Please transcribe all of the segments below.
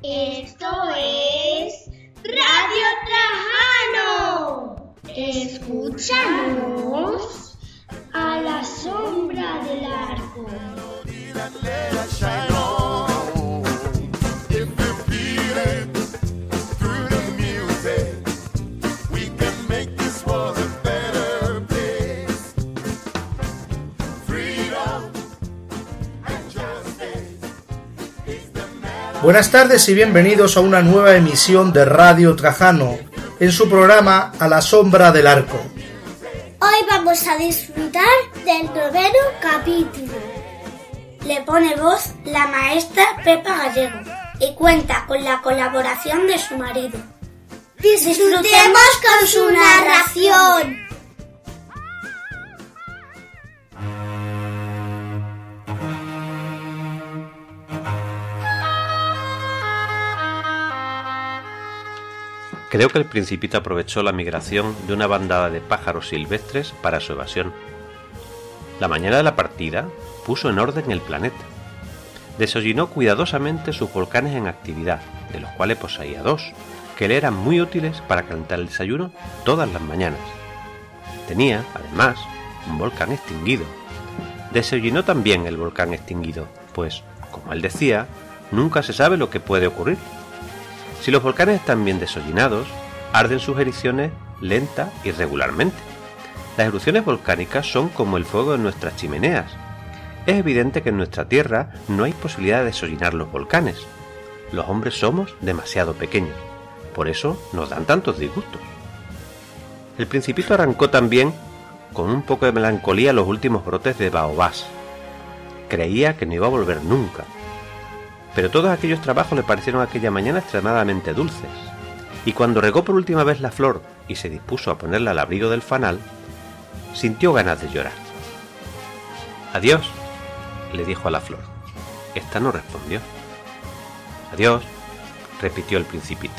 Esto es Radio Trajano. Escúchanos a la sombra del arco. Buenas tardes y bienvenidos a una nueva emisión de Radio Trajano, en su programa A la Sombra del Arco. Hoy vamos a disfrutar del 9º capítulo. Le pone voz la maestra Pepa Gallego y cuenta con la colaboración de su marido. ¡Disfrutemos con su narración! Creo que el Principito aprovechó la migración de una bandada de pájaros silvestres para su evasión. La mañana de la partida puso en orden el planeta. Desollinó cuidadosamente sus volcanes en actividad, de los cuales poseía 2, que le eran muy útiles para calentar el desayuno todas las mañanas. Tenía, además, un volcán extinguido. Desollinó también el volcán extinguido, pues, como él decía, nunca se sabe lo que puede ocurrir. Si los volcanes están bien desollinados, arden sus erupciones lenta y regularmente. Las erupciones volcánicas son como el fuego en nuestras chimeneas. Es evidente que en nuestra Tierra no hay posibilidad de desollinar los volcanes. Los hombres somos demasiado pequeños, por eso nos dan tantos disgustos. El Principito arrancó también con un poco de melancolía los últimos brotes de baobás. Creía que no iba a volver nunca. Pero todos aquellos trabajos le parecieron aquella mañana extremadamente dulces, y cuando regó por última vez la flor y se dispuso a ponerla al abrigo del fanal, sintió ganas de llorar. «Adiós», le dijo a la flor. Esta no respondió. «Adiós», repitió el Principito.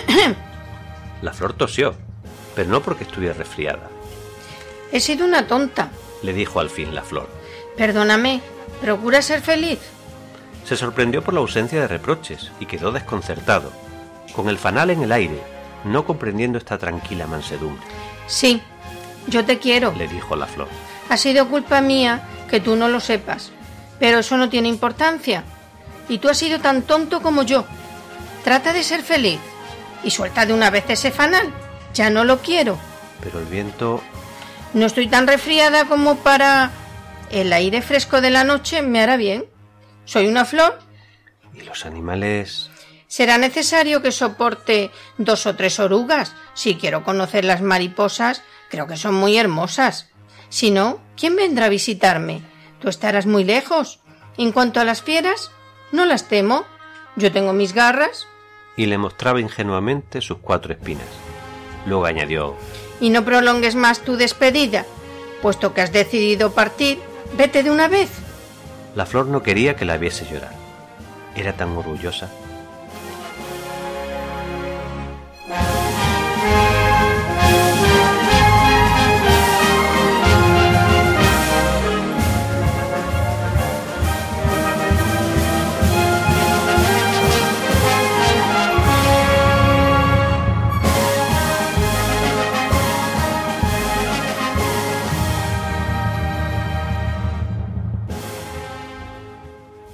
La flor tosió, pero no porque estuviera resfriada. «He sido una tonta», le dijo al fin la flor. «Perdóname, procura ser feliz». Se sorprendió por la ausencia de reproches y quedó desconcertado, con el fanal en el aire, no comprendiendo esta tranquila mansedumbre. «Sí, yo te quiero», le dijo la flor. «Ha sido culpa mía que tú no lo sepas, pero eso no tiene importancia. Y tú has sido tan tonto como yo. Trata de ser feliz y suelta de una vez ese fanal. Ya no lo quiero». «Pero el viento...» «No estoy tan resfriada como para... El aire fresco de la noche me hará bien. Soy una flor». «¿Y los animales...?» «Será necesario que soporte 2 o 3 orugas. Si quiero conocer las mariposas, creo que son muy hermosas. Si no, ¿quién vendrá a visitarme? Tú estarás muy lejos. En cuanto a las fieras, no las temo. Yo tengo mis garras». Y le mostraba ingenuamente sus 4 espinas. Luego añadió: «Y no prolongues más tu despedida. Puesto que has decidido partir, vete de una vez». La flor no quería que la viese llorar. Era tan orgullosa.